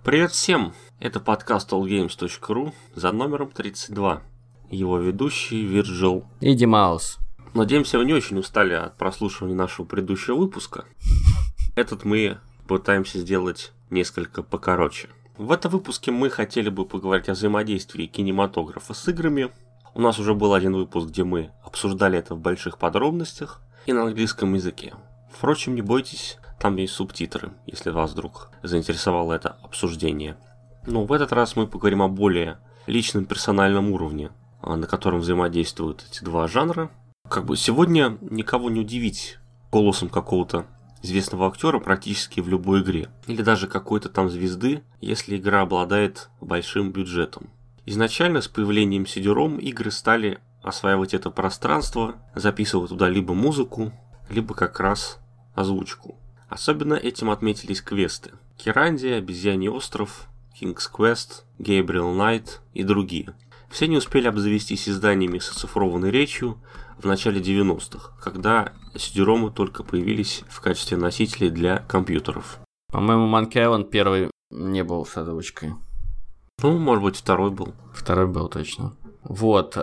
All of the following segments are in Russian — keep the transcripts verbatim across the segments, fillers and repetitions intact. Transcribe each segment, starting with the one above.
Привет всем! Это подкаст all games точка ру за номером тридцать два. Его ведущий Вирджил и Димаус. Надеемся, вы не очень устали от прослушивания нашего предыдущего выпуска. Этот мы пытаемся сделать несколько покороче. В этом выпуске мы хотели бы поговорить о взаимодействии кинематографа с играми. У нас уже был один выпуск, где мы обсуждали это в больших подробностях и на английском языке. Впрочем, не бойтесь, там есть субтитры, если вас вдруг заинтересовало это обсуждение. Но в этот раз мы поговорим о более личном персональном уровне, на котором взаимодействуют эти два жанра. Как бы сегодня никого не удивить голосом какого-то известного актера практически в любой игре. Или даже какой-то там звезды, если игра обладает большим бюджетом. Изначально с появлением си ди-ром игры стали осваивать это пространство, записывать туда либо музыку, либо как раз озвучку. Особенно этим отметились квесты. Кирандия, Обезьяний остров, King's Quest, Gabriel Knight и другие. Все не успели обзавестись изданиями с оцифрованной речью в начале девяностых, когда си ди-ромы только появились в качестве носителей для компьютеров. По-моему, Monkey Island первый не был с озвучкой. Ну, может быть, второй был. Второй был, точно. Вот.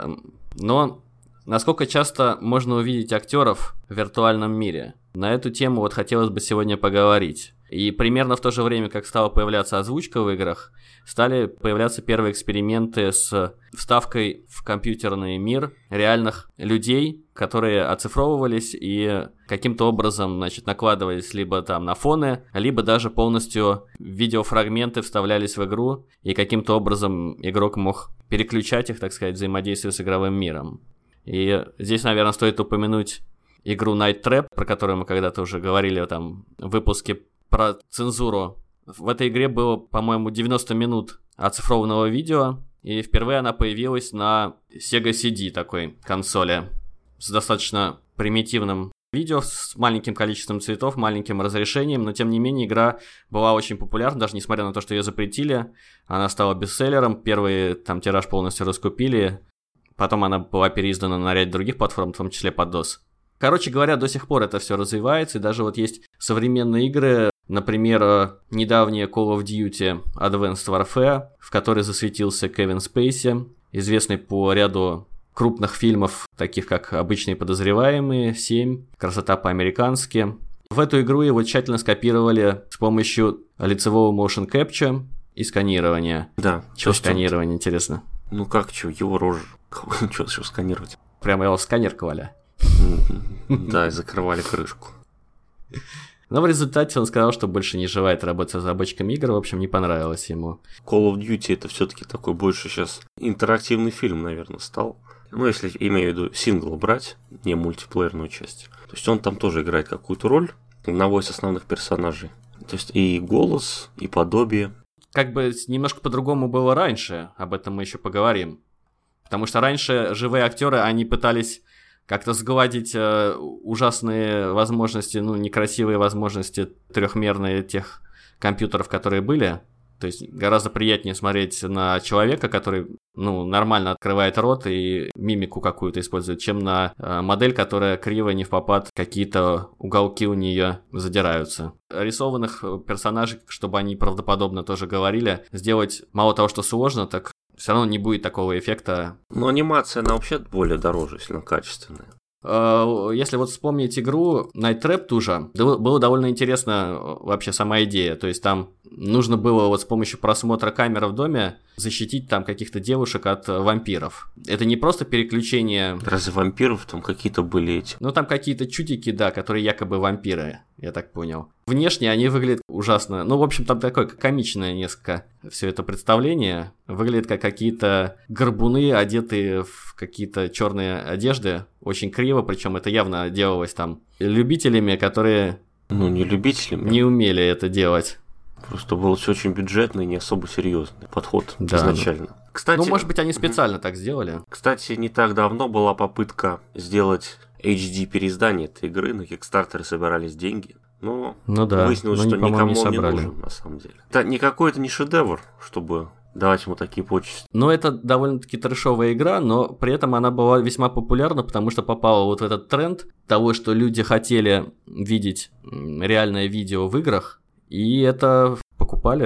Но насколько часто можно увидеть актеров в виртуальном мире? На эту тему вот хотелось бы сегодня поговорить. И примерно в то же время, как стала появляться озвучка в играх, стали появляться первые эксперименты с вставкой в компьютерный мир реальных людей, которые оцифровывались и каким-то образом, значит, накладывались либо там на фоны, либо даже полностью видеофрагменты вставлялись в игру, и каким-то образом игрок мог переключать их, так сказать, взаимодействие с игровым миром. И здесь, наверное, стоит упомянуть игру Night Trap, про которую мы когда-то уже говорили там в выпуске про цензуру. В этой игре было, по-моему, девяносто минут оцифрованного видео, и впервые она появилась на Sega си ди такой консоли с достаточно примитивным видео, с маленьким количеством цветов, маленьким разрешением, но тем не менее игра была очень популярна, даже несмотря на то, что ее запретили. Она стала бестселлером, первый там тираж полностью раскупили, потом она была переиздана на ряд других платформ, в том числе под дос. Короче говоря, до сих пор это все развивается, и даже вот есть современные игры, например, недавняя Call of Duty Advanced Warfare, в которой засветился Кевин Спейси, известный по ряду крупных фильмов, таких как «Обычные подозреваемые», «семь», «Красота по-американски». В эту игру его тщательно скопировали с помощью лицевого motion capture и сканирования. Да. Что сканирование, интересно? Ну как, что, его рожу, что еще сканировать? Прямо его в сканер клали. Да, и закрывали крышку. Но в результате он сказал, что больше не желает работать с разработчиками игр, в общем, не понравилось ему. Call of Duty это все-таки такой больше сейчас интерактивный фильм, наверное, стал. Ну, если имею в виду сингл брать, не мультиплеерную часть. То есть он там тоже играет какую-то роль, одного из основных персонажей. То есть и голос, и подобие. Как бы немножко по-другому было раньше, об этом мы еще поговорим. Потому что раньше живые актеры, они пытались как-то сгладить э, ужасные возможности, ну, некрасивые возможности трехмерные тех компьютеров, которые были. То есть гораздо приятнее смотреть на человека, который, ну, нормально открывает рот и мимику какую-то использует, чем на э, модель, которая криво, не впопад, какие-то уголки у нее задираются. Рисованных персонажей, чтобы они правдоподобно тоже говорили, сделать мало того, что сложно, так все равно не будет такого эффекта. Но анимация, она вообще более дороже, сильно качественная. Если вот вспомнить игру Night Trap ту же, было довольно интересно вообще сама идея. То есть там нужно было вот с помощью просмотра камеры в доме защитить там каких-то девушек от вампиров. Это не просто переключение... Разве вампиров там какие-то были эти? Ну там какие-то чудики, да, которые якобы вампиры, я так понял. Внешне они выглядят ужасно. Ну, в общем, там такое комичное несколько все это представление. Выглядят как какие-то горбуны, одетые в какие-то черные одежды. Очень криво, причем это явно делалось там любителями, которые... Ну, не любителями. Не умели это делать. Просто был все очень бюджетный, не особо серьезный подход, да, изначально. Ну, Кстати, ну, может быть, они специально mm-hmm. так сделали. Кстати, не так давно была попытка сделать эйч ди переиздание этой игры. На Kickstarter собирались деньги. Но ну да, выяснилось, но что не, никому не, не нужен, на самом деле. Это никакой это не шедевр, чтобы давать ему такие почести. Ну, это довольно-таки трэшовая игра, но при этом она была весьма популярна, потому что попала вот в этот тренд того, что люди хотели видеть реальное видео в играх, и это покупали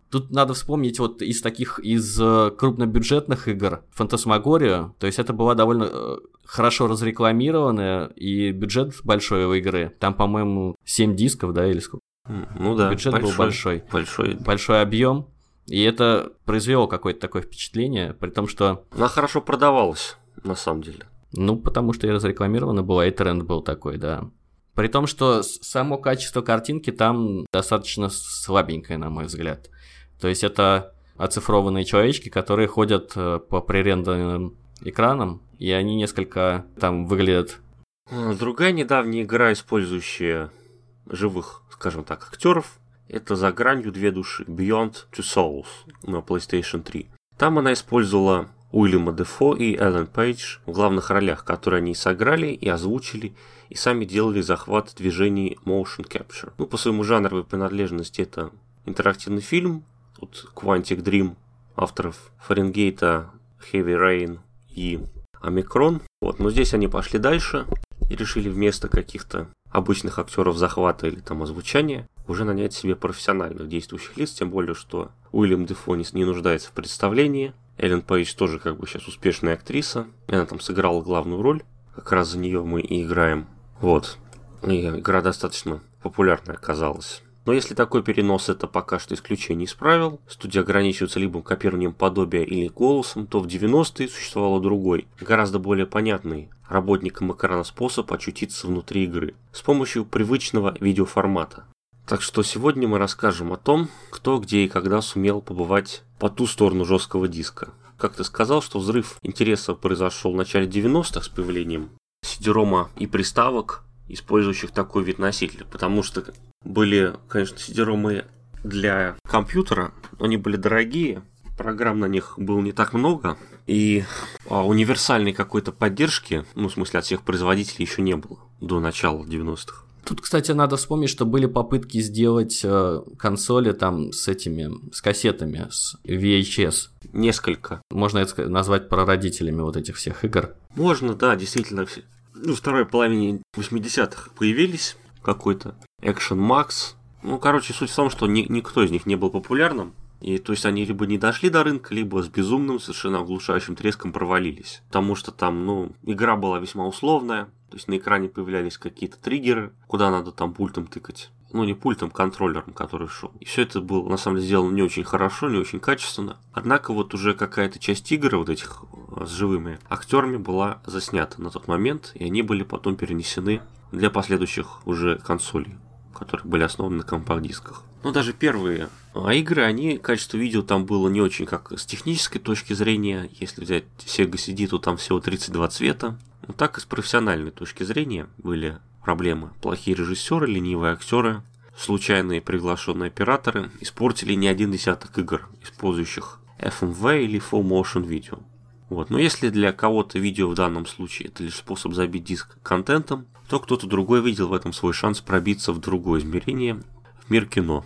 Тут надо вспомнить вот из таких, из крупнобюджетных игр Фантасмагорию, то есть это была довольно хорошо разрекламированная, и бюджет большой у игры, там, по-моему, семь дисков, да, или сколько? Ну да, бюджет большой, был большой. Большой. Большой объем, и это произвело какое-то такое впечатление, при том, что... Она хорошо продавалась, на самом деле. Ну, потому что и разрекламирована была, и тренд был такой, да. При том, что само качество картинки там достаточно слабенькое, на мой взгляд. То есть это оцифрованные человечки, которые ходят по пререндеренным экранам, и они несколько там выглядят... Другая недавняя игра, использующая живых, скажем так, актеров, это «За гранью две души» Beyond Two Souls на PlayStation три. Там она использовала Уильяма Дефо и Эллен Пейдж в главных ролях, которые они и сыграли, и озвучили, и сами делали захват движений motion capture. Ну, по своему жанровой принадлежности это интерактивный фильм от Quantic Dream, авторов Фаренгейта, Heavy Rain и Омикрон. Вот, но здесь они пошли дальше и решили вместо каких-то обычных актеров захвата или там озвучания уже нанять себе профессиональных действующих лиц, тем более, что Уильям Дефо не, не нуждается в представлении. Эллен Пейдж тоже как бы сейчас успешная актриса, она там сыграла главную роль, как раз за нее мы и играем. Вот, и игра достаточно популярная оказалась. Но если такой перенос это пока что исключение из правил, студия ограничивается либо копированием подобия или голосом, то в девяностые существовал другой, гораздо более понятный работникам экрана способ очутиться внутри игры с помощью привычного видеоформата. Так что сегодня мы расскажем о том, кто, где и когда сумел побывать по ту сторону жесткого диска. Как ты сказал, что взрыв интереса произошел в начале девяностых с появлением си ди-рома и приставок, использующих такой вид носителя, потому что были, конечно, си ди-ромы для компьютера, но они были дорогие, программ на них было не так много, и а, универсальной какой-то поддержки, ну, в смысле, от всех производителей еще не было до начала девяностых. Тут, кстати, надо вспомнить, что были попытки сделать э, консоли там с этими, с кассетами, с ви эйч эс. Несколько. Можно это назвать прародителями вот этих всех игр. Можно, да, действительно. Ну, в второй половине восьмидесятых появились какой-то Action Max. Ну, короче, суть в том, что ни, никто из них не был популярным. И то есть они либо не дошли до рынка, либо с безумным, совершенно оглушающим треском провалились. Потому что там, ну, игра была весьма условная. То есть на экране появлялись какие-то триггеры, куда надо там пультом тыкать. Ну, не пультом, контроллером, который шел. И все это было, на самом деле, сделано не очень хорошо, не очень качественно. Однако вот уже какая-то часть игр, вот этих с живыми актерами, была заснята на тот момент. И они были потом перенесены для последующих уже консолей, которые были основаны на компакт-дисках. Но даже первые а игры, они, качество видео там было не очень как с технической точки зрения. Если взять Sega си ди, то там всего тридцать два цвета. Но так и с профессиональной точки зрения были проблемы. Плохие режиссеры, ленивые актеры, случайные приглашенные операторы испортили не один десяток игр, использующих эф эм ви или Full Motion Video. Вот. Но если для кого-то видео в данном случае это лишь способ забить диск контентом, то кто-то другой видел в этом свой шанс пробиться в другое измерение, в мир кино.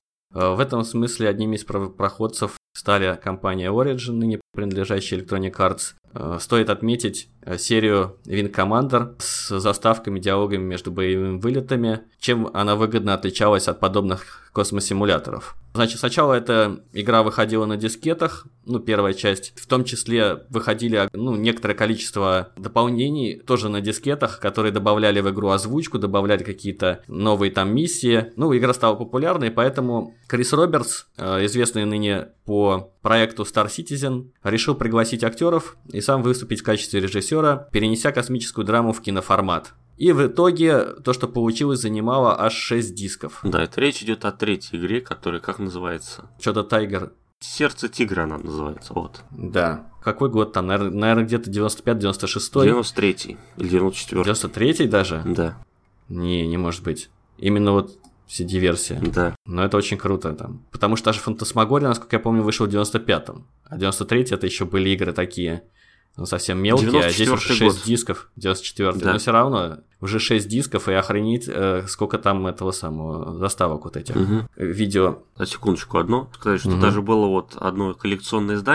В этом смысле одними из проходцев стали компания Origin, ныне принадлежащая Electronic Arts. Стоит отметить серию Wing Commander с заставками, диалогами между боевыми вылетами, чем она выгодно отличалась от подобных космосимуляторов. Значит, сначала эта игра выходила на дискетах, ну, первая часть, в том числе выходили, ну, некоторое количество дополнений тоже на дискетах, которые добавляли в игру озвучку, добавляли какие-то новые там миссии. Ну, игра стала популярной, поэтому Крис Робертс, известный ныне по проекту Star Citizen, решил пригласить актеров и сам выступить в качестве режиссера, перенеся космическую драму в киноформат. И в итоге то, что получилось, занимало аж шесть дисков. Да, это речь идет о третьей игре, которая как называется? Что-то Тайгер. Сердце тигра она называется, вот. Да. Какой год там? Наверное, наверное где-то девяносто пятый девяносто шестой? девяносто третий или девяносто четвёртый. девяносто третий даже? Да. Не, не может быть. Именно вот си ди-версия. Да. Но это очень круто там. Потому что даже Фантасмагория, насколько я помню, вышел в девяносто пятом. А девяносто третий это еще были игры такие, ну, совсем мелкие, а здесь уже шесть год. Дисков, девяносто четвёртый. Да. Но все равно уже шесть дисков, и охренеть, э, сколько там этого самого заставок вот этих. Угу. Видео. На секундочку одно. Сказать, что угу. даже было вот одно коллекционное издание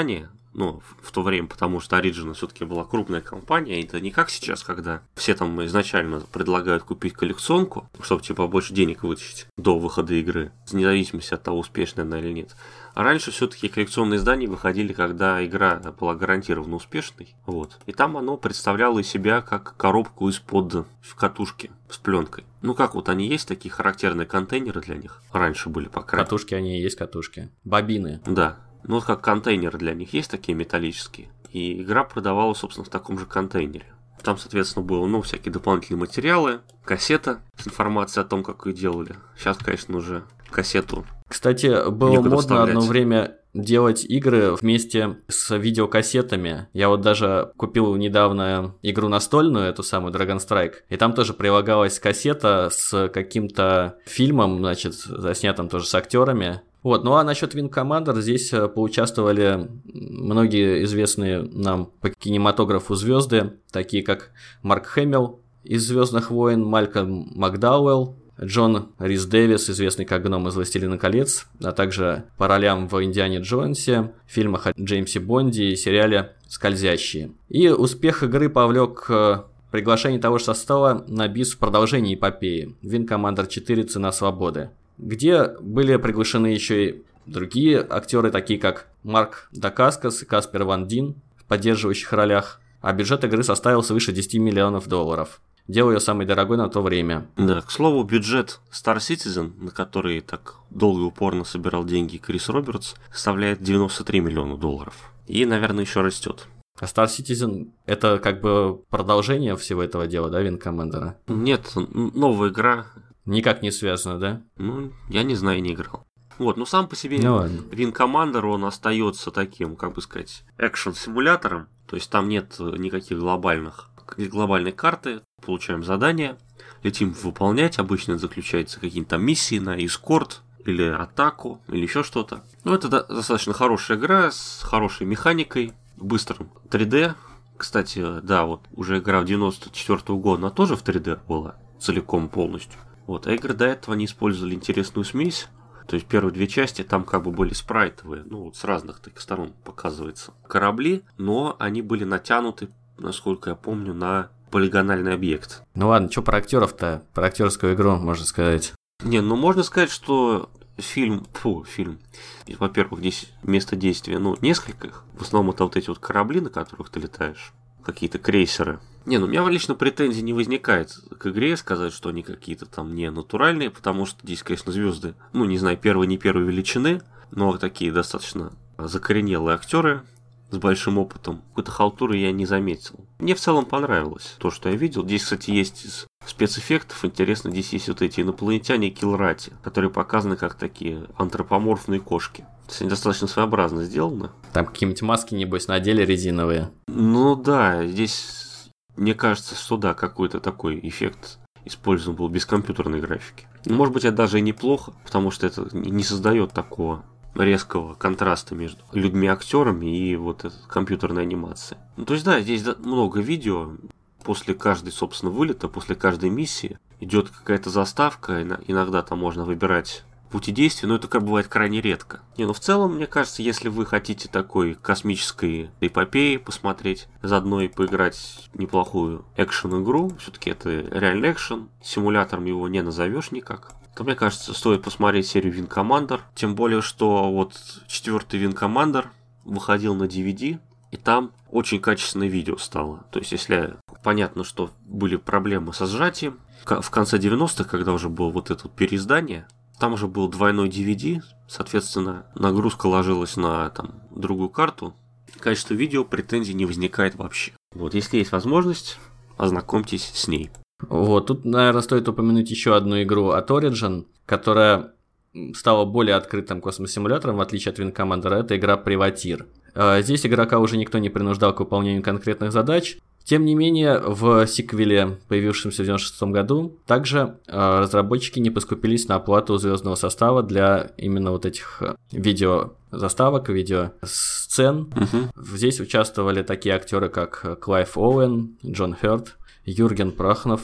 Ну, в, в то время, потому что Origin все-таки была крупная компания, и это не как сейчас, когда все там изначально предлагают купить коллекционку, чтобы типа больше денег вытащить до выхода игры, вне зависимости от того, успешная она или нет. А раньше все-таки коллекционные издания выходили, когда игра была гарантированно успешной. Вот. И там оно представляло из себя как коробку из-под катушки с пленкой. Ну как вот они есть, такие характерные контейнеры для них. Раньше были, по крайней мере. Катушки они и есть катушки. Бобины. Да. Ну вот как контейнеры для них есть такие металлические. И игра продавалась, собственно, в таком же контейнере. Там, соответственно, было, ну, всякие дополнительные материалы, кассета с информацией о том, как ее делали. Сейчас, конечно, уже кассету. Кстати, было модно одно время делать игры вместе с видеокассетами. Я вот даже купил недавно игру настольную, эту самую Dragon Strike, и там тоже прилагалась кассета с каким-то фильмом, значит, заснятым тоже с актерами. Вот, ну а насчет Wing Commander здесь поучаствовали многие известные нам по кинематографу звезды, такие как Марк Хэмилл из «Звездных войн», Малькольм Макдауэлл, Джон Рис Дэвис, известный как Гном из «Властелина колец», а также по ролям в «Индиане Джонсе», фильмах о Джеймсе Бонде и сериале «Скользящие». И успех игры повлек приглашение того же состава на бис в продолжении эпопеи Wing Commander четыре «Цена свободы», где были приглашены еще и другие актеры, такие как Марк Дакаскос и Каспер Ван Дин в поддерживающих ролях, а бюджет игры составил свыше десять миллионов долларов, делая ее самой дорогой на то время. Да, к слову, бюджет Star Citizen, на который так долго и упорно собирал деньги Крис Робертс, составляет девяносто три миллиона долларов. И, наверное, еще растет. А Star Citizen — это как бы продолжение всего этого дела, да, Wing Commander? Нет, новая игра. Никак не связано, да? Ну, я не знаю, не играл. Вот, но сам по себе ну, Wing Commander, он остается таким, как бы сказать, экшн-симулятором. То есть там нет никаких глобальных, глобальной карты. Получаем задания, летим выполнять. Обычно это заключается какие-то там миссии на эскорт или атаку, или еще что-то. Ну, это до- достаточно хорошая игра с хорошей механикой, быстрым три дэ. Кстати, да, вот уже игра в девяносто четвёртого года, она тоже в три дэ была, целиком, полностью. Вот, а игры до этого они использовали интересную смесь. То есть первые две части там как бы были спрайтовые, ну вот с разных таких сторон показывается корабли, но они были натянуты, насколько я помню, на полигональный объект. Ну ладно, что про актеров-то, про актерскую игру можно сказать? Не, ну можно сказать, что фильм, фу, фильм, во-первых, здесь место действия, ну, несколько их, в основном это вот эти вот корабли, на которых ты летаешь, какие-то крейсеры. Не, ну у меня лично претензий не возникает к игре сказать, что они какие-то там не натуральные, потому что здесь, конечно, звезды, ну, не знаю, первой, не первой величины, но такие достаточно закоренелые актеры с большим опытом. Какой-то халтуры я не заметил. Мне в целом понравилось то, что я видел. Здесь, кстати, есть из спецэффектов, интересно, здесь есть вот эти инопланетяне Килрати, которые показаны как такие антропоморфные кошки. То есть они достаточно своеобразно сделаны. Там какие-нибудь маски, небось, надели резиновые. Ну да, здесь, мне кажется, что да, какой-то такой эффект использован был без компьютерной графики. Может быть, это даже и неплохо, потому что это не создает такого резкого контраста между людьми-актерами и вот этой компьютерной анимацией. Ну, то есть, да, здесь много видео. После каждой, собственно, вылета, после каждой миссии идет какая-то заставка. Иногда там можно выбирать пути действия, но это как бывает крайне редко. Не, ну в целом, мне кажется, если вы хотите такой космической эпопеи посмотреть, заодно и поиграть в неплохую экшен-игру, все-таки это реальный экшен, симулятором его не назовешь никак, то, мне кажется, стоит посмотреть серию Wing Commander. Тем более, что вот четвертый Wing Commander выходил на ди ви ди, и там очень качественное видео стало. То есть, если понятно, что были проблемы со сжатием, в конце девяностых, когда уже было вот это вот переиздание, там уже был двойной ди ви ди, соответственно, нагрузка ложилась на там другую карту. Качество видео претензий не возникает вообще. Вот, если есть возможность, ознакомьтесь с ней. Вот, тут, наверное, стоит упомянуть еще одну игру от Origin, которая стала более открытым космосимулятором, в отличие от Wing Commander, это игра Privateer. Здесь игрока уже никто не принуждал к выполнению конкретных задач. Тем не менее, в сиквеле, появившемся в девяносто шестом году, также разработчики не поскупились на оплату звездного состава для именно вот этих видеозаставок, видеосцен. Угу. Здесь участвовали такие актеры, как Клайв Оуэн, Джон Хёрд, Юрген Прахнов,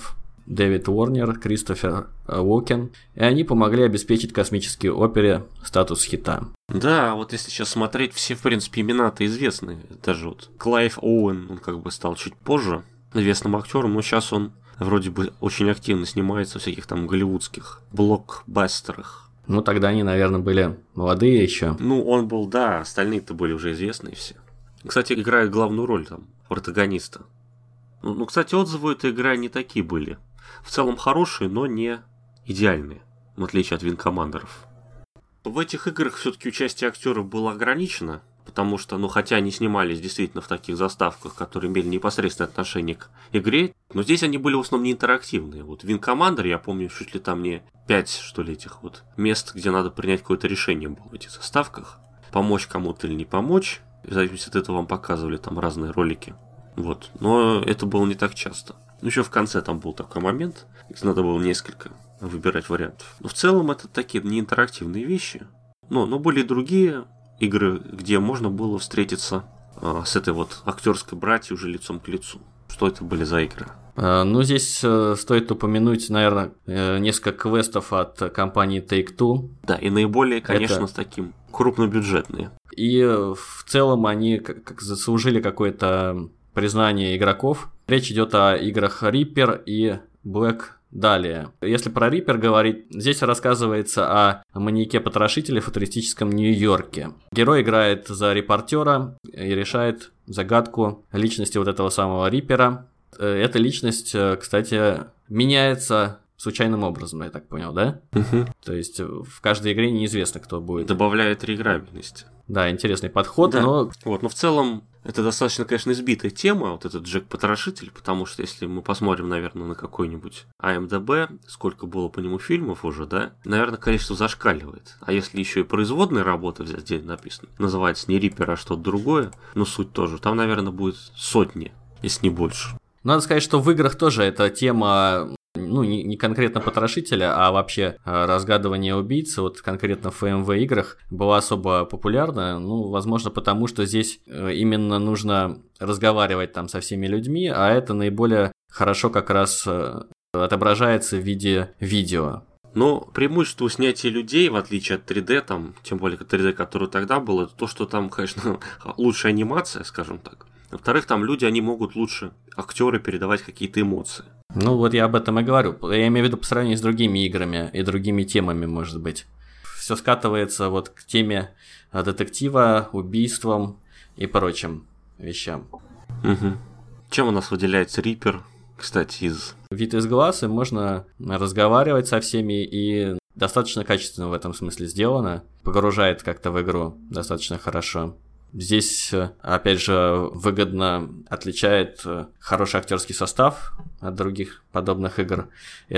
Дэвид Уорнер, Кристофер Уокен, и они помогли обеспечить космической опере статус хита. Да, вот если сейчас смотреть, все, в принципе, имена-то известны. Даже вот Клайв Оуэн, он как бы стал чуть позже известным актером, но сейчас он вроде бы очень активно снимается в всяких там голливудских блокбастерах. Ну, тогда они, наверное, были молодые еще. Ну, он был, да, остальные-то были уже известные все. Кстати, играет главную роль там, протагониста. Ну, ну, кстати, отзывы этой игры не такие были. В целом хорошие, но не идеальные, в отличие от Wing Commander'ов. В этих играх все-таки участие актеров было ограничено, потому что, ну, хотя они снимались действительно в таких заставках, которые имели непосредственное отношение к игре, но здесь они были в основном не интерактивные. Вот в Wing Commander, я помню, чуть ли там не пять, что ли, этих вот мест, где надо принять какое-то решение было в этих заставках. Помочь кому-то или не помочь, в зависимости от этого вам показывали там разные ролики. Вот, но это было не так часто. Ну, еще в конце там был такой момент, где надо было несколько выбирать вариантов. Но в целом это такие неинтерактивные вещи. Но, но были и другие игры, где можно было встретиться а, с этой вот актерской братьей уже лицом к лицу. Что это были за игры? А, ну, здесь э, стоит упомянуть, наверное, э, несколько квестов от компании Take-Two. Да, и наиболее, конечно, это... с таким крупнобюджетные. И э, в целом они как, как заслужили какое-то признание игроков. Речь идет о играх Reaper и Black Dahlia. Если про Reaper говорить, здесь рассказывается о маньяке-потрошителе в футуристическом Нью-Йорке. Герой играет за репортера и решает загадку личности вот этого самого Рипера. Эта личность, кстати, меняется случайным образом, я так понял, да? Угу. То есть в каждой игре неизвестно, кто будет. Добавляет реиграбельности. Да, интересный подход, да. но... Вот, но в целом это достаточно, конечно, избитая тема, вот этот Джек-потрошитель, потому что если мы посмотрим, наверное, на какой-нибудь ай эм ди би, сколько было по нему фильмов уже, да, наверное, количество зашкаливает. А если еще и производные работы взять, здесь написано, называется не Риппер, а что-то другое, но суть тоже, там, наверное, будет сотни, если не больше. Надо сказать, что в играх тоже эта тема... Ну, не, не конкретно потрошителя, а вообще разгадывание убийцы, вот конкретно в эф эм ви играх, была особо популярна. Ну, возможно, потому что здесь именно нужно разговаривать там со всеми людьми, а это наиболее хорошо как раз отображается в виде видео. Но преимущество снятия людей, в отличие от три дэ, там, тем более три дэ, которое тогда было, это то, что там, конечно, лучшая анимация, скажем так. Во-вторых, там люди, они могут лучше, актеры, передавать какие-то эмоции. Ну, вот я об этом и говорю. Я имею в виду по сравнению с другими играми и другими темами, может быть. Все скатывается вот к теме детектива, убийствам и прочим вещам. Угу. Чем у нас выделяется Риппер, кстати, из... Вид из глаз, и можно разговаривать со всеми, и достаточно качественно в этом смысле сделано. Погружает как-то в игру достаточно хорошо. Здесь, опять же, выгодно отличает хороший актерский состав от других подобных игр.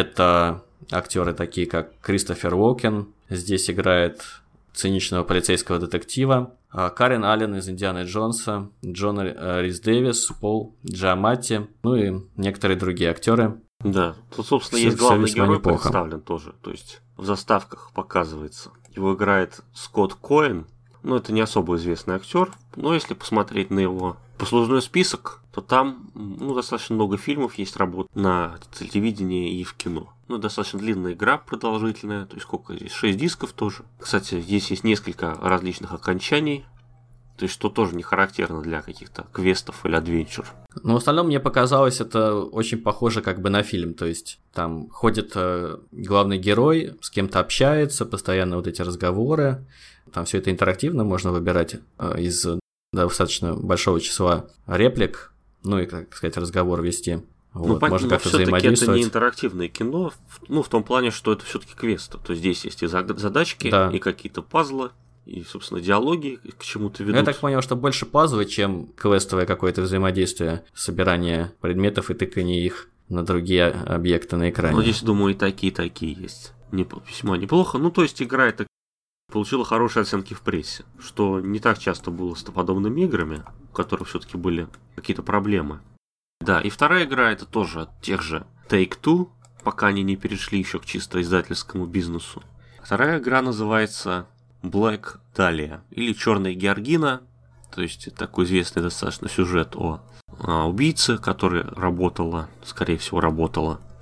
Это актеры такие, как Кристофер Уокен. Здесь играет циничного полицейского детектива. Карен Аллен из Индианы Джонса, Джон Рис Дэвис, Пол Джаматти, ну и некоторые другие актеры. Да, тут, собственно, все, есть главный герой неплохо представлен тоже. То есть в заставках показывается. Его играет Скотт Коэн. Ну, это не особо известный актер, но если посмотреть на его послужной список, то там ну, достаточно много фильмов есть работ на телевидении и в кино. Ну, достаточно длинная игра, продолжительная, то есть сколько здесь, шесть дисков тоже. Кстати, здесь есть несколько различных окончаний, то есть что тоже не характерно для каких-то квестов или адвенчур. Но в остальном мне показалось это очень похоже как бы на фильм, то есть там ходит э, главный герой, с кем-то общается, постоянно вот эти разговоры, там все это интерактивно, можно выбирать э, из достаточно большого числа реплик, ну и, как сказать, разговор вести. Вот, ну, можно как-то все-таки взаимодействовать. Это не интерактивное кино, ну, в том плане, что это все-таки квесты, то есть здесь есть и задачки, да. и какие-то пазлы, и, собственно, диалоги к чему-то ведут. Я так понял, что больше пазлы, чем квестовое какое-то взаимодействие, собирание предметов и тыкание их на другие объекты на экране. Ну, здесь, думаю, и такие, и такие есть. Не, весьма неплохо. Ну, то есть, игра эта получила хорошие оценки в прессе, что не так часто было с подобными играми, у которых все-таки были какие-то проблемы. Да, и вторая игра это тоже от тех же Take-Two, пока они не перешли еще к чисто издательскому бизнесу. Вторая игра называется Black Dahlia, или Черная Георгина, то есть такой известный достаточно сюжет о, о убийце, которая работала, скорее всего работала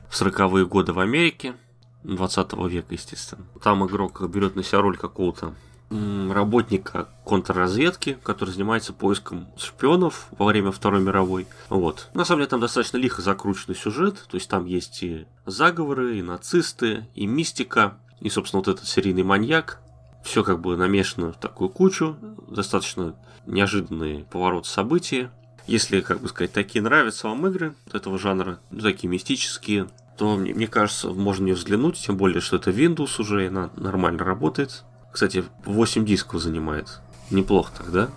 в сороковые годы в Америке, двадцатого века, естественно. Там игрок берет на себя роль какого-то работника контрразведки, который занимается поиском шпионов во время Второй мировой. Вот. На самом деле там достаточно лихо закрученный сюжет, то есть там есть и заговоры, и нацисты, и мистика, и, собственно, вот этот серийный маньяк. Все как бы намешано в такую кучу, достаточно неожиданный поворот событий. Если, как бы сказать, такие нравятся вам игры этого жанра, такие мистические, то, мне, мне кажется, можно не взглянуть, тем более, что это Windows уже, и она нормально работает. Кстати, восемь дисков занимает. Неплохо так, да?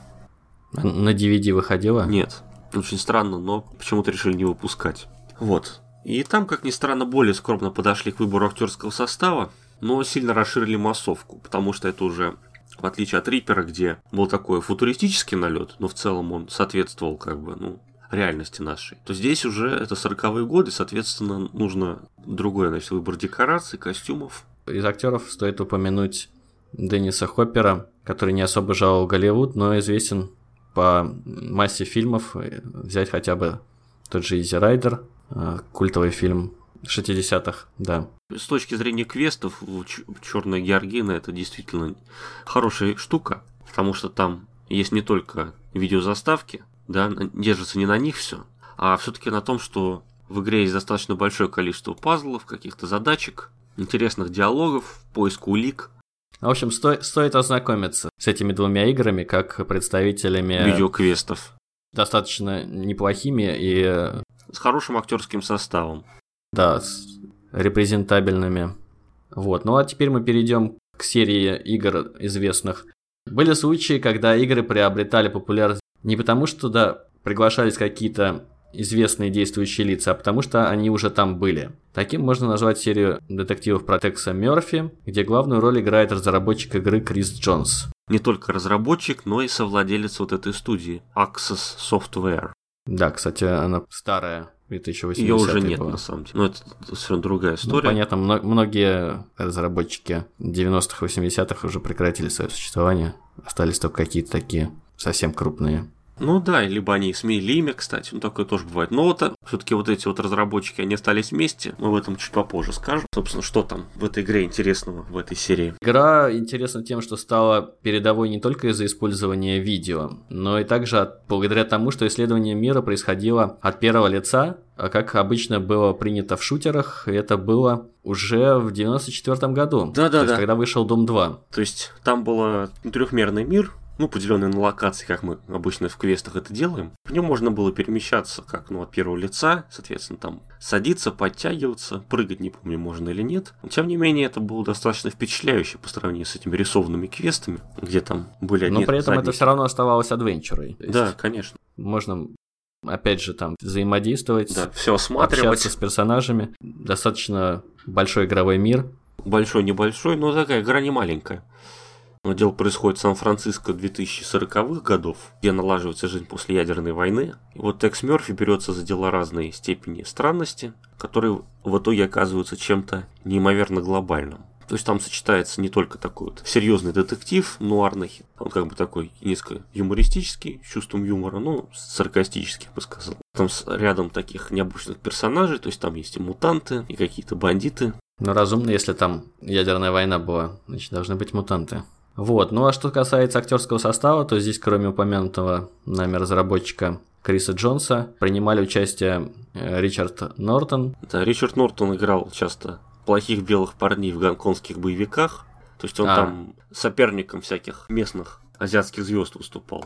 На ди ви ди выходила? Нет. Очень странно, но почему-то решили не выпускать. Вот. И там, как ни странно, более скромно подошли к выбору актерского состава, но сильно расширили массовку, потому что это уже, в отличие от Риппера, где был такой футуристический налет, но в целом он соответствовал как бы, ну, реальности нашей, то здесь уже это сороковые годы, соответственно, нужно другой, значит, выбор декораций, костюмов. Из актеров стоит упомянуть Денниса Хоппера, который не особо жаловал Голливуд, но известен по массе фильмов. Взять хотя бы тот же Изи Райдер, культовый фильм шестидесятых, да. С точки зрения квестов, Черная Георгина — это действительно хорошая штука, потому что там есть не только видеозаставки, да, держится не на них все, а все-таки на том, что в игре есть достаточно большое количество пазлов, каких-то задачек, интересных диалогов, поиск улик. В общем, сто- стоит ознакомиться с этими двумя играми как представителями видеоквестов. Достаточно неплохими и... с хорошим актерским составом. Да, с репрезентабельными. Вот. Ну а теперь мы перейдем к серии игр известных. Были случаи, когда игры приобретали популярность не потому, что да, приглашались какие-то известные действующие лица, а потому что они уже там были. Таким можно назвать серию детективов про Текса Мёрфи, где главную роль играет разработчик игры Крис Джонс. Не только разработчик, но и совладелец вот этой студии, Access Software. Да, кстати, она старая, две тысячи восемнадцатый. Ее уже нет, была. на самом деле. Но это совершенно другая история. Ну, понятно, мно- многие разработчики девяностых, восьмидесятых уже прекратили свое существование. Остались только какие-то такие совсем крупные. Ну да, либо они сменили имя, кстати, ну такое тоже бывает. Но вот все-таки вот эти вот разработчики, они остались вместе, мы об этом чуть попозже скажем. Собственно, что там в этой игре интересного, в этой серии? Игра интересна тем, что стала передовой не только из-за использования видео, но и также от, благодаря тому, что исследование мира происходило от первого лица, а как обычно было принято в шутерах, это было уже в девяносто четвёртом году. Да-да-да. То есть, когда вышел Doom два. То есть там был трехмерный мир, ну, поделенный на локации, как мы обычно в квестах это делаем. В нем можно было перемещаться как, ну, от первого лица, соответственно, там садиться, подтягиваться, прыгать, не помню, можно или нет. Но, тем не менее, это было достаточно впечатляюще по сравнению с этими рисованными квестами, где там были одни. Но при этом задники. Это все равно оставалось адвенчурой. Да, конечно. Можно, опять же, там взаимодействовать, да, все осматривать. Общаться с персонажами. Достаточно большой игровой мир. Большой-небольшой, но такая игра не маленькая. Но дело происходит в Сан-Франциско две тысячи сороковых годов, где налаживается жизнь после ядерной войны. И вот Текс Мёрфи берется за дела разной степени странности, которые в итоге оказываются чем-то неимоверно глобальным. То есть там сочетается не только такой вот серьезный детектив, нуарный, он как бы такой несколько юмористический, с чувством юмора, ну, саркастический, я бы сказал. Там рядом таких необычных персонажей, то есть там есть и мутанты, и какие-то бандиты. Ну, разумно, если там ядерная война была, значит, должны быть мутанты. Вот, ну а что касается актерского состава, то здесь, кроме упомянутого нами разработчика Криса Джонса, принимали участие Ричард Нортон. Да, Ричард Нортон играл часто плохих белых парней в гонконгских боевиках, то есть он а. там соперником всяких местных азиатских звезд выступал.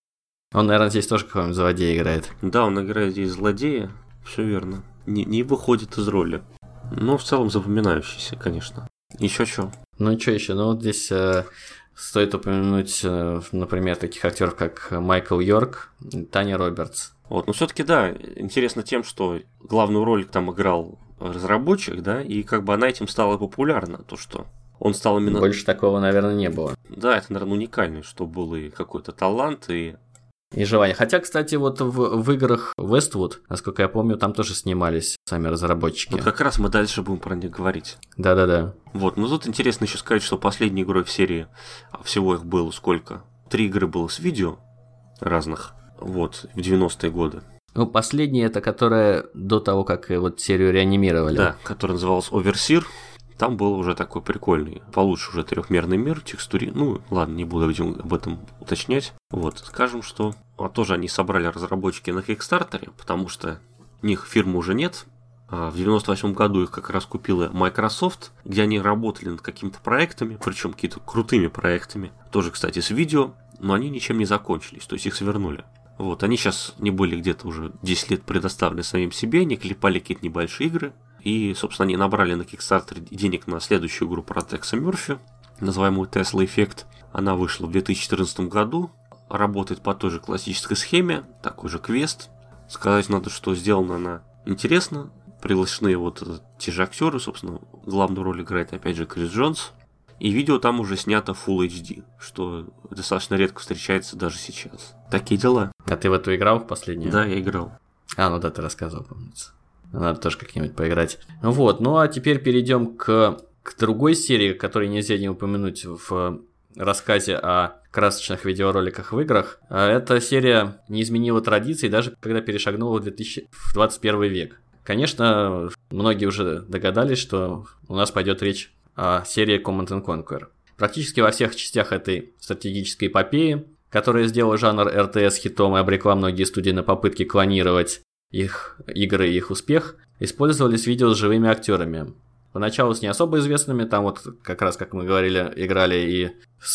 Он, наверное, здесь тоже какого-нибудь злодея играет. Да, он играет здесь злодея, все верно, не, не выходит из роли, но в целом запоминающийся, конечно. Еще что? Ну, что еще? Ну, вот здесь э, стоит упомянуть, э, например, таких актеров, как Майкл Йорк, Таня Робертс. Вот, но все-таки, да, интересно тем, что главную роль там играл разработчик, да, и как бы она этим стала популярна, то, что он стал именно... Больше такого, наверное, не было. Да, это, наверное, уникально, что был и какой-то талант, и... И желание. Хотя, кстати, вот в, в играх Westwood, насколько я помню, там тоже снимались сами разработчики. Вот как раз мы дальше будем про них говорить. Да-да-да. Вот, ну тут интересно еще сказать, что последней игрой в серии, а всего их было сколько? Три игры было с видео разных, вот, в девяностые годы. Ну, последняя, это которая до того, как вот серию реанимировали. Да, которая называлась Overseer. Там был уже такой прикольный, получше уже трехмерный мир, текстури... Ну, ладно, не буду об этом уточнять. Вот, скажем, что а тоже они собрали разработчики на Kickstarter, потому что у них фирмы уже нет. А в девяносто восьмом году их как раз купила Microsoft, где они работали над какими-то проектами, причем какими-то крутыми проектами. Тоже, кстати, с видео, но они ничем не закончились, то есть их свернули. Вот, они сейчас не были где-то уже десять лет предоставлены самим себе, они клепали какие-то небольшие игры. И, собственно, они набрали на Kickstarter денег на следующую игру про Текса Мерфи, называемую Tesla Effect. Она вышла в две тысячи четырнадцатом году, работает по той же классической схеме, такой же квест. Сказать надо, что сделана она интересно. Приглашены вот те же актеры, собственно, главную роль играет опять же Крис Джонс. И видео там уже снято Full эйч ди, что достаточно редко встречается даже сейчас. Такие дела. А ты в эту играл в последнюю? Да, я играл. А, ну да, ты рассказывал, помнится. Надо тоже как-нибудь поиграть. Вот, ну а теперь перейдем к, к другой серии, которую нельзя не упомянуть в рассказе о красочных видеороликах в играх. Эта серия не изменила традиций, даже когда перешагнула в, две тысячи двадцать первый век. Конечно, многие уже догадались, что у нас пойдет речь о серии Command and Conquer. Практически во всех частях этой стратегической эпопеи, которая сделала жанр эр тэ эс хитом и обрекла многие студии на попытки клонировать их игры и их успех, использовались видео с живыми актерами. Поначалу с не особо известными, там вот как раз, как мы говорили, играли и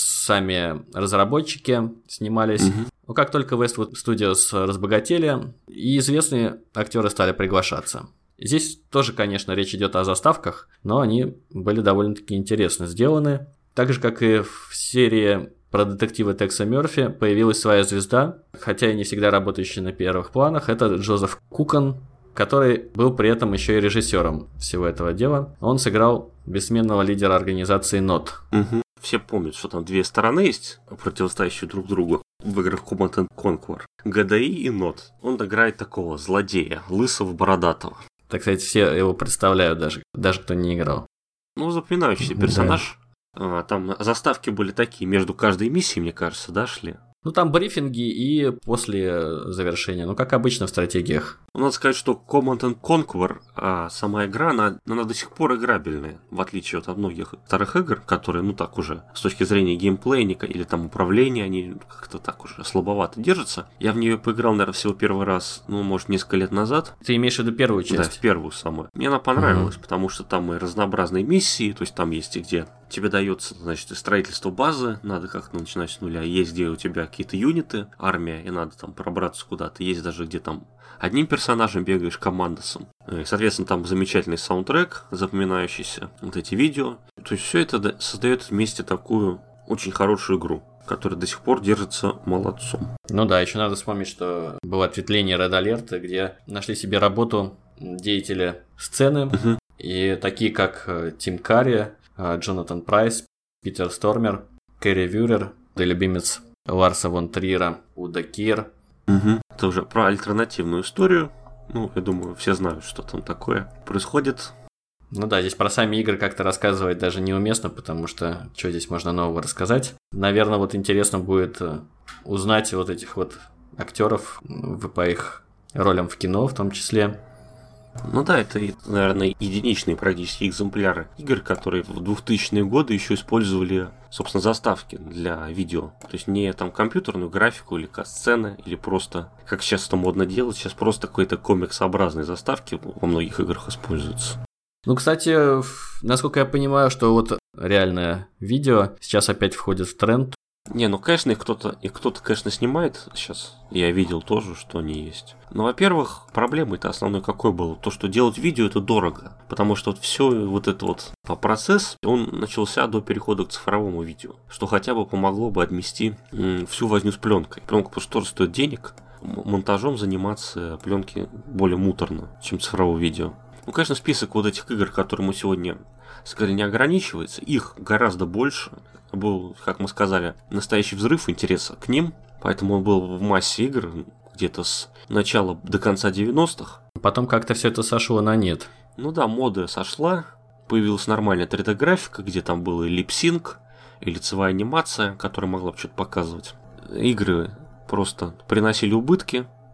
сами разработчики снимались. Mm-hmm. Но как только Westwood Studios разбогатели, и известные актеры стали приглашаться. Здесь тоже, конечно, речь идет о заставках, но они были довольно-таки интересно сделаны. Так же, как и в серии про детектива Текса Мерфи, появилась своя звезда, хотя и не всегда работающая на первых планах. Это Джозеф Кукан, который был при этом еще и режиссером всего этого дела. Он сыграл бессменного лидера организации нот. Угу. Все помнят, что там две стороны есть, противостоящие друг другу в играх Command and Conquer. джи ди ай и нот. Он играет такого злодея, лысого, бородатого. Так, кстати, все его представляют даже, даже кто не играл. Ну, запоминающийся персонаж. Да. Там заставки были такие, между каждой миссией, мне кажется, да, шли? Ну, там брифинги и после завершения, ну, как обычно в стратегиях. Надо сказать, что Command and Conquer, а сама игра, она, она до сих пор играбельная, в отличие от многих старых игр, которые, ну, так уже, с точки зрения геймплея или там управления, они как-то так уже слабовато держатся. Я в нее поиграл, наверное, всего первый раз, ну, может, несколько лет назад. Ты имеешь в виду первую часть? Да, в первую самую. Мне она понравилась, mm-hmm. потому что там и разнообразные миссии, то есть там есть и где тебе дается, значит, строительство базы, надо как-то начинать с нуля, есть где у тебя какие-то юниты, армия, и надо там пробраться куда-то, есть даже где там одним персонажем бегаешь, командосом. И, соответственно, там замечательный саундтрек, запоминающийся, вот эти видео. То есть все это создает вместе такую очень хорошую игру, которая до сих пор держится молодцом. Ну да, еще надо вспомнить, что было ответвление Red Alert, где нашли себе работу деятели сцены, uh-huh. и такие как Тим Карри, Джонатан Прайс, Питер Стормер, Кэрри Вюрер, да любимец Ларса фон Триера, Уда Кир. Угу. Это уже про альтернативную историю. Ну, я думаю, все знают, что там такое происходит. Ну да, здесь про сами игры как-то рассказывать даже неуместно, потому что что здесь можно нового рассказать. Наверное, вот интересно будет узнать вот этих вот актеров по их ролям в кино в том числе. Ну да, это, наверное, единичные практически экземпляры игр, которые в двухтысячные годы еще использовали, собственно, заставки для видео. То есть не там компьютерную графику или кат-сцены, или просто, как сейчас это модно делать, сейчас просто какой-то комиксообразные заставки во многих играх используются. Ну, кстати, насколько я понимаю, что вот реальное видео сейчас опять входит в тренд. Не, ну, конечно, их кто-то, их кто-то, конечно, снимает сейчас. Я видел тоже, что они есть. Но, во-первых, проблемой-то основной какой был? То, что делать видео это дорого. Потому что вот все вот этот вот процесс, он начался до перехода к цифровому видео. Что хотя бы помогло бы отмести м, всю возню с пленкой. Пленка просто тоже стоит денег. Монтажом заниматься пленки более муторно, чем цифровое видео. Ну, конечно, список вот этих игр, которые мы сегодня сказали, не ограничивается. Их гораздо больше. Был, как мы сказали, настоящий взрыв интереса к ним. Поэтому он был в массе игр где-то с начала до конца девяностых. Потом как-то все это сошло на нет. Ну да, мода сошла. Появилась нормальная три дэ-графика, где там был и липсинг, и лицевая анимация, которая могла бы что-то показывать. Игры просто приносили убытки.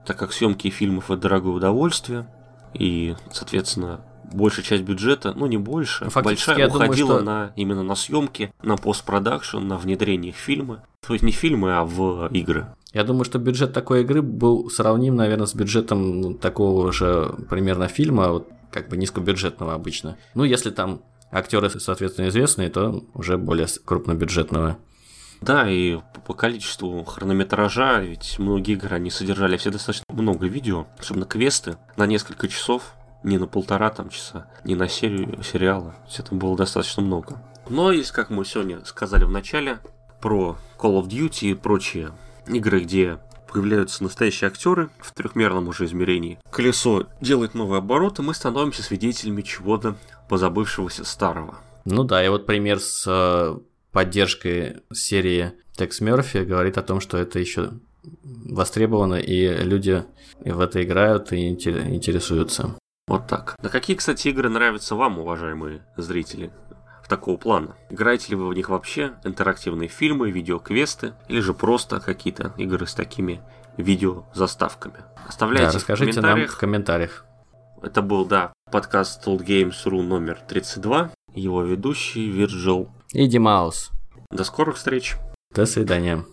так как съемки фильмов это дорогое удовольствие, и, соответственно, большая часть бюджета, ну не больше, ну, большая уходила думаю, что... на, именно на съемки, на постпродакшн, на внедрение в фильмы. То есть не фильмы, а в игры. Я думаю, что бюджет такой игры был сравним, наверное, с бюджетом ну, такого же примерно фильма, вот, как бы низкобюджетного обычно. Ну, если там актеры, соответственно, известные, то уже более крупнобюджетного. Да, и по количеству хронометража, ведь многие игры, они содержали все достаточно много видео, особенно квесты, на несколько часов, не на полтора там часа, не на серию сериала, то есть это было достаточно много. Но есть, как мы сегодня сказали в начале, про Call of Duty и прочие игры, где появляются настоящие актеры в трехмерном уже измерении. Колесо делает новые обороты, мы становимся свидетелями чего-то позабывшегося старого. Ну да, и вот пример с поддержкой серии Текс Мерфи говорит о том, что это еще востребовано, и люди в это играют и интересуются. Вот так. На какие, кстати, игры нравятся вам, уважаемые зрители, в такого плана? Играете ли вы в них вообще? Интерактивные фильмы, видеоквесты, или же просто какие-то игры с такими видеозаставками? Оставляйте да, расскажите в комментариях. нам в комментариях. Это был, да, подкаст Old Games точка ру номер тридцать два. Его ведущий Вирджил и Димаус. До скорых встреч. До свидания.